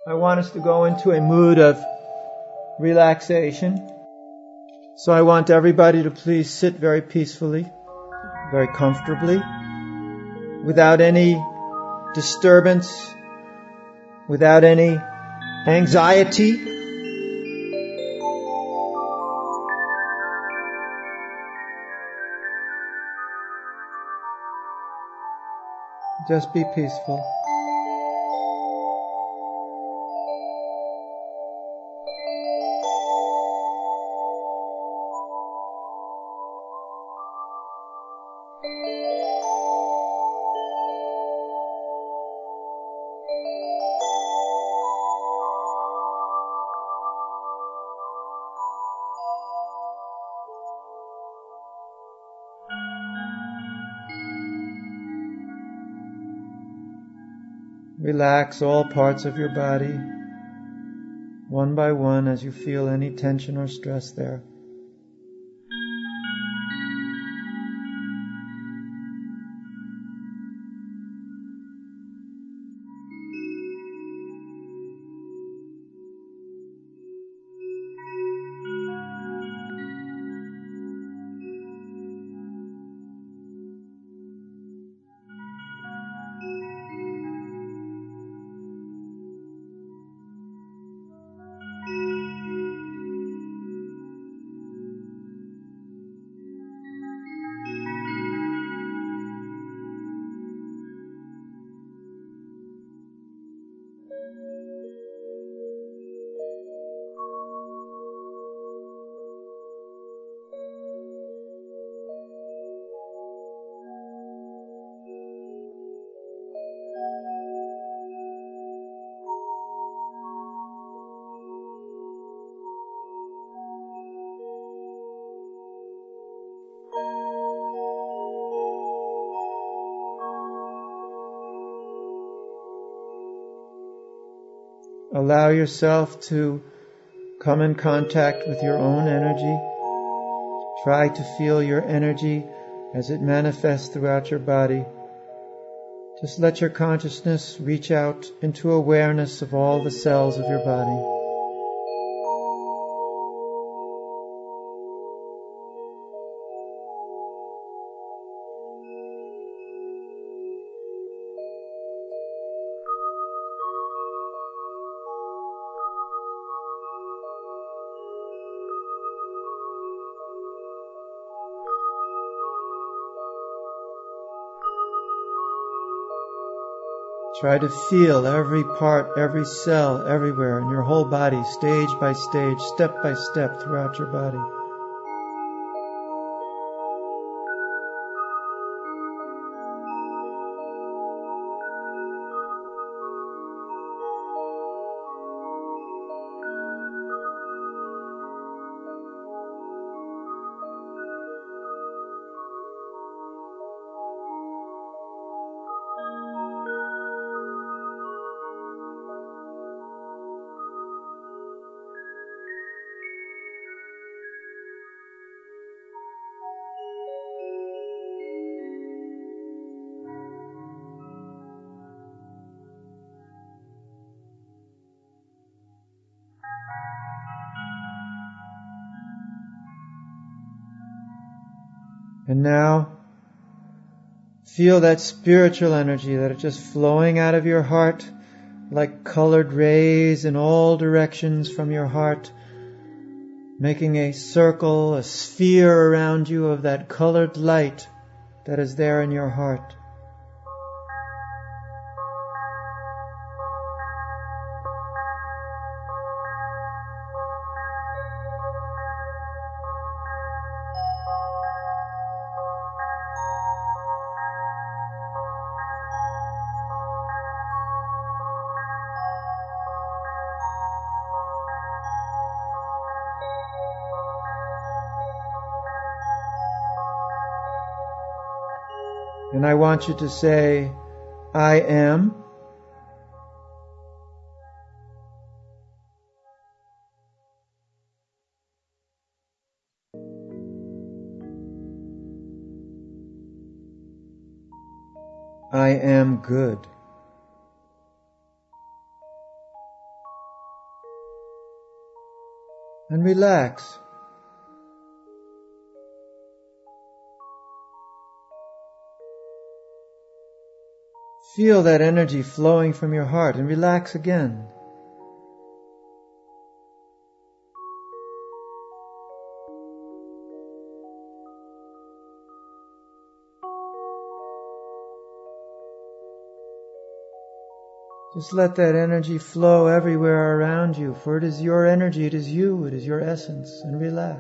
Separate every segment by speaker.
Speaker 1: I want us to go into a mood of relaxation. So I want everybody to please sit very peacefully, very comfortably, without any disturbance, without any anxiety. Just be peaceful. Relax all parts of your body, one by one, as you feel any tension or stress there. Allow yourself to come in contact with your own energy. Try to feel your energy as it manifests throughout your body. Just let your consciousness reach out into awareness of all the cells of your body. Try to feel every part, every cell, everywhere in your whole body, stage by stage, step by step throughout your body. And now, feel that spiritual energy that is just flowing out of your heart like colored rays in all directions from your heart, making a circle, a sphere around you of that colored light that is there in your heart. And I want you to say, I am. I am good. and relax. Feel that energy flowing from your heart and relax again. Just let that energy flow everywhere around you, for it is your energy, it is you, it is your essence, and relax.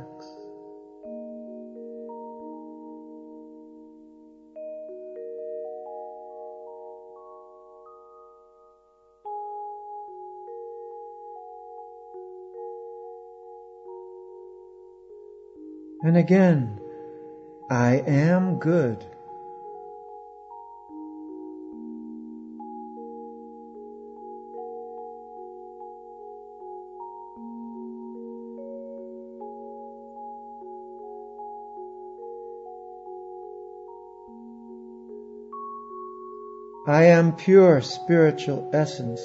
Speaker 1: And again, I am good. I am pure spiritual essence.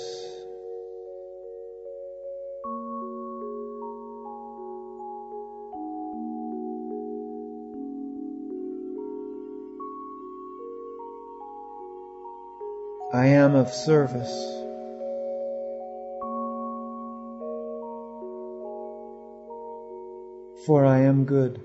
Speaker 1: I am of service. For I am good.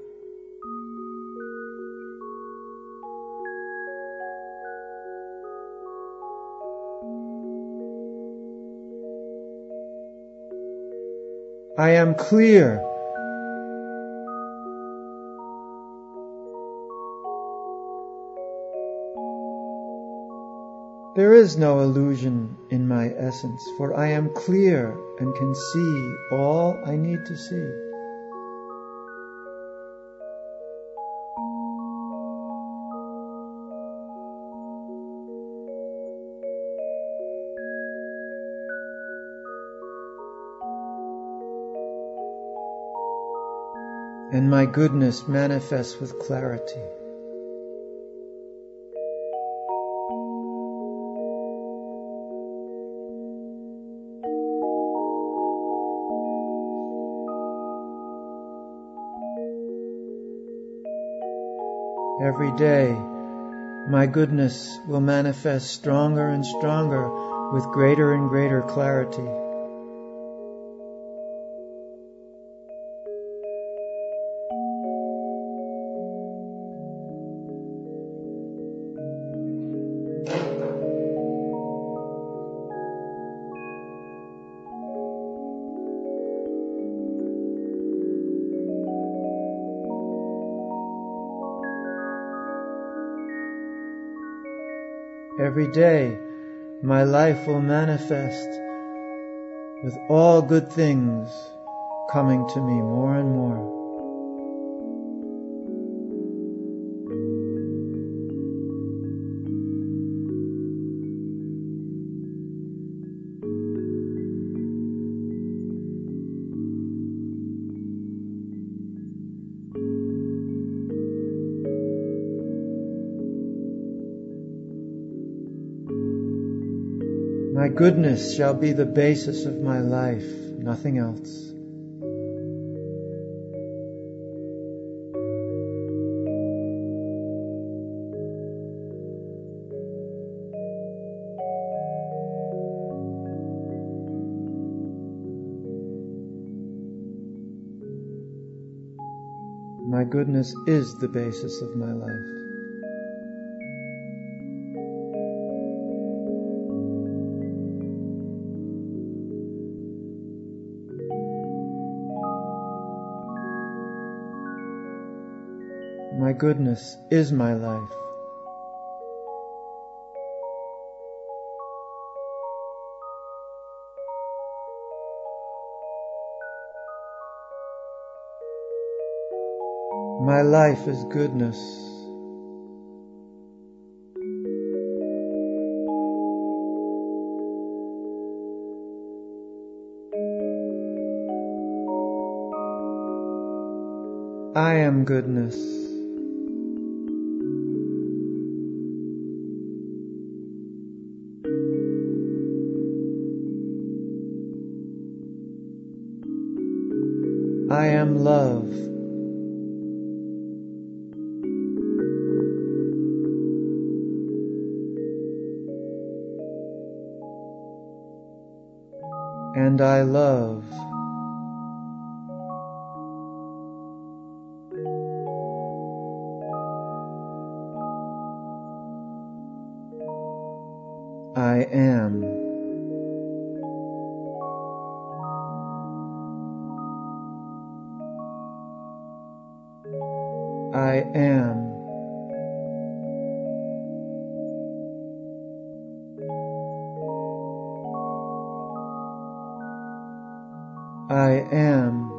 Speaker 1: I am clear. There is no illusion in my essence, for I am clear and can see all I need to see. And my goodness manifests with clarity. Every day, my goodness will manifest stronger and stronger with greater and greater clarity. Every day, my life will manifest with all good things coming to me more and more. My goodness shall be the basis of my life, nothing else. My goodness is the basis of my life. My goodness is my life. My life is goodness. I am goodness. I am love. And I love. I am. I am. I am.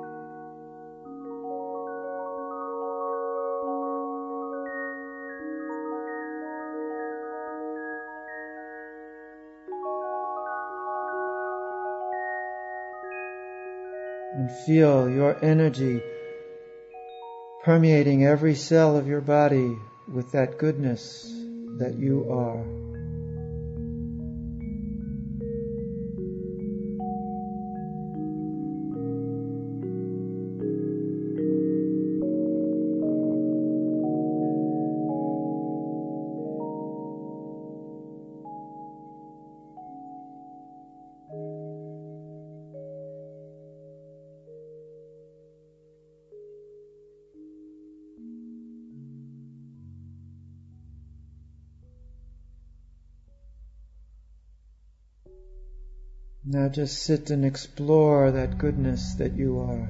Speaker 1: And feel your energy permeating every cell of your body with that goodness that you are. Now just sit and explore that goodness that you are.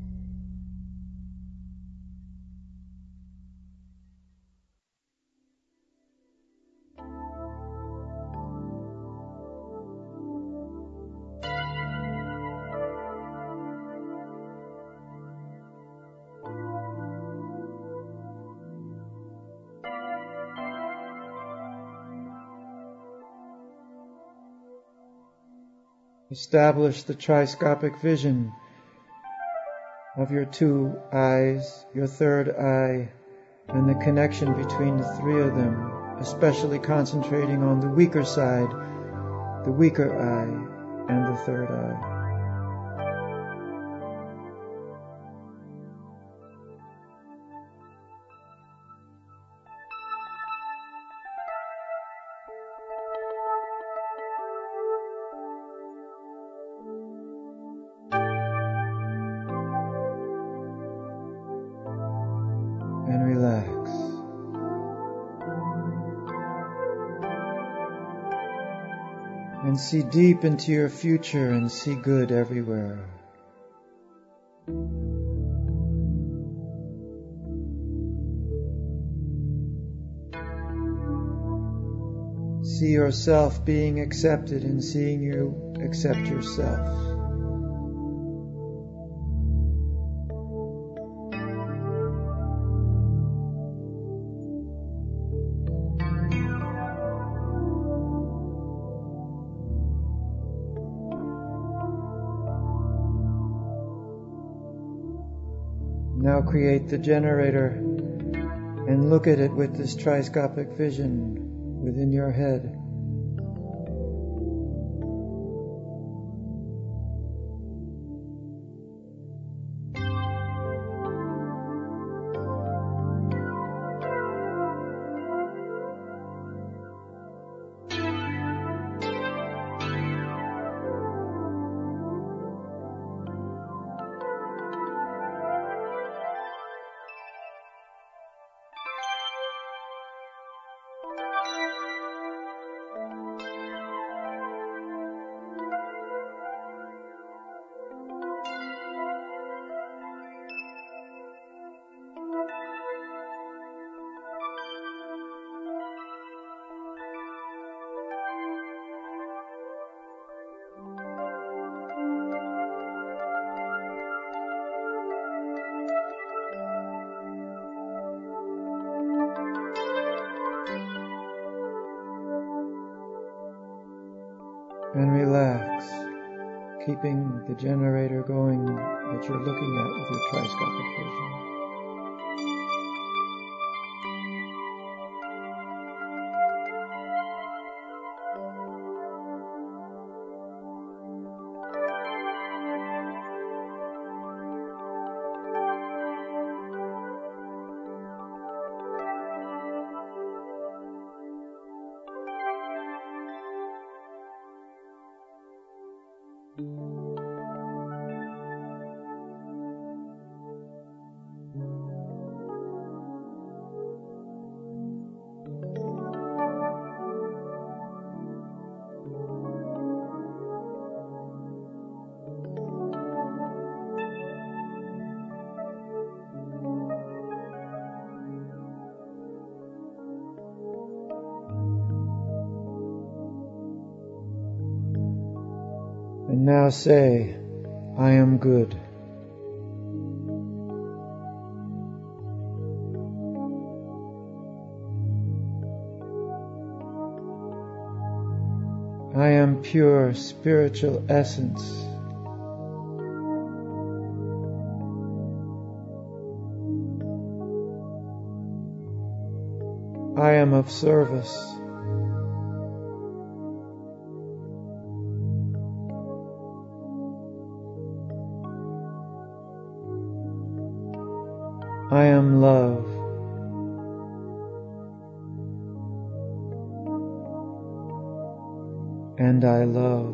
Speaker 1: Establish the triscopic vision of your two eyes, your third eye, and the connection between the three of them, especially concentrating on the weaker side, the weaker eye, and the third eye. And relax. And see deep into your future and see good everywhere. See yourself being accepted and seeing you accept yourself. Now create the generator and look at it with this triscopic vision within your head. And relax, keeping the generator going that you're looking at with your triscopic vision. And now say, I am good. I am pure spiritual essence. I am of service. I am love. And I love.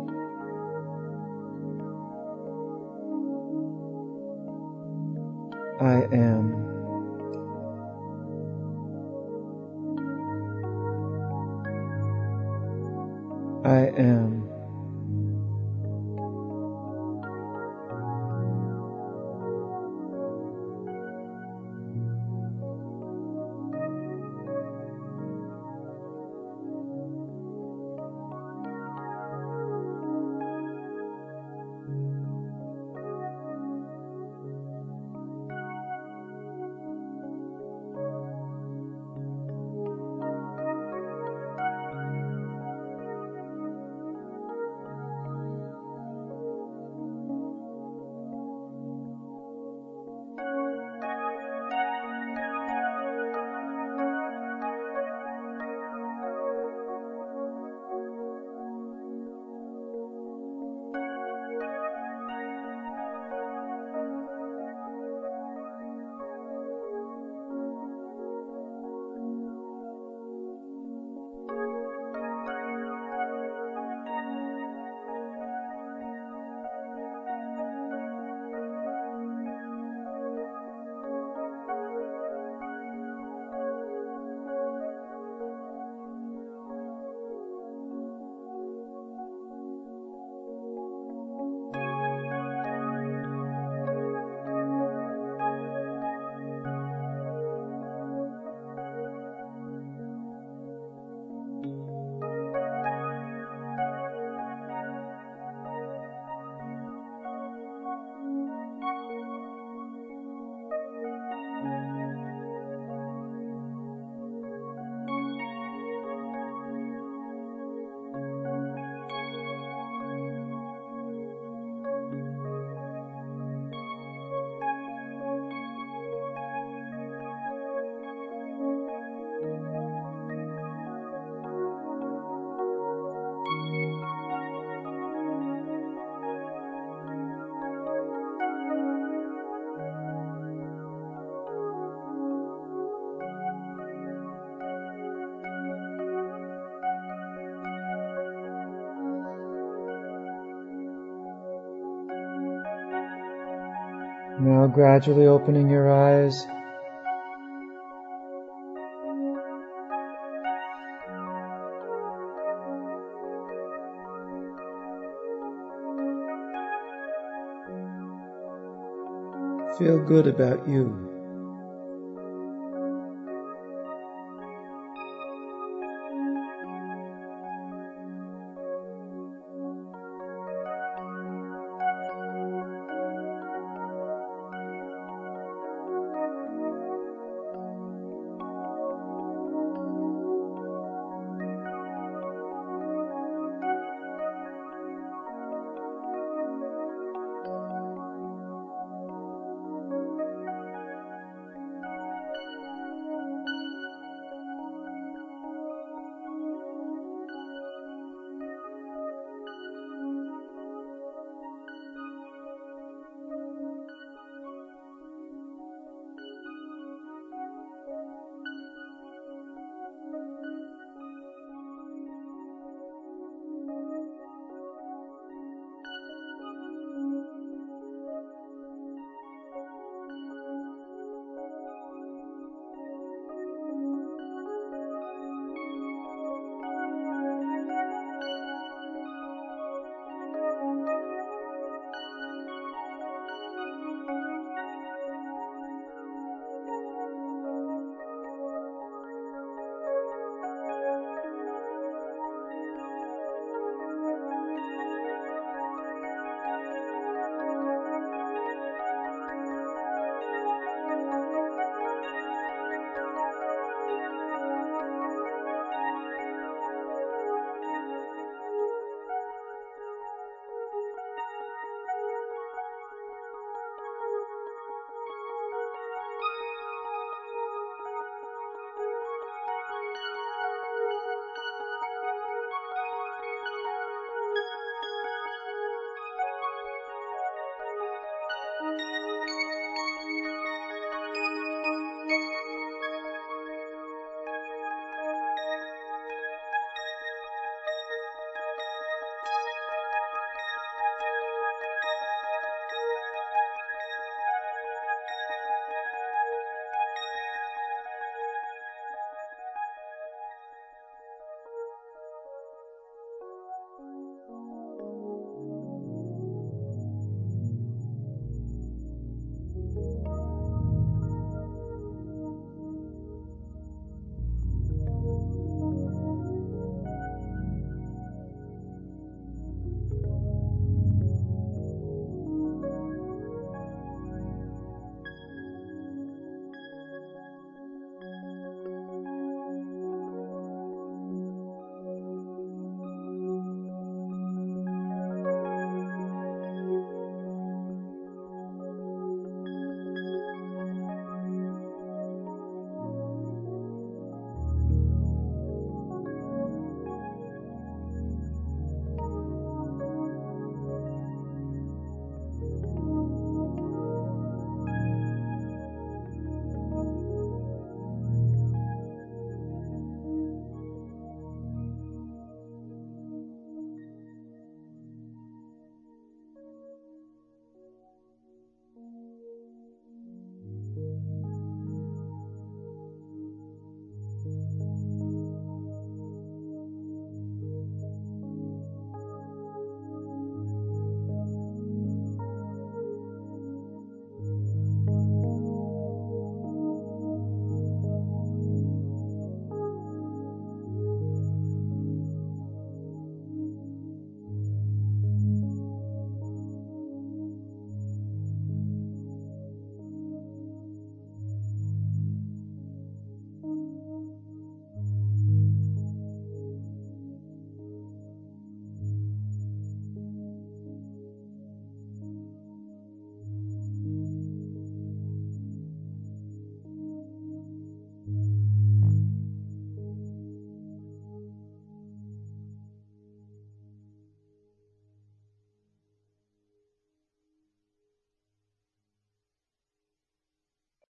Speaker 1: I am. I am. Now gradually opening your eyes. Feel good about you.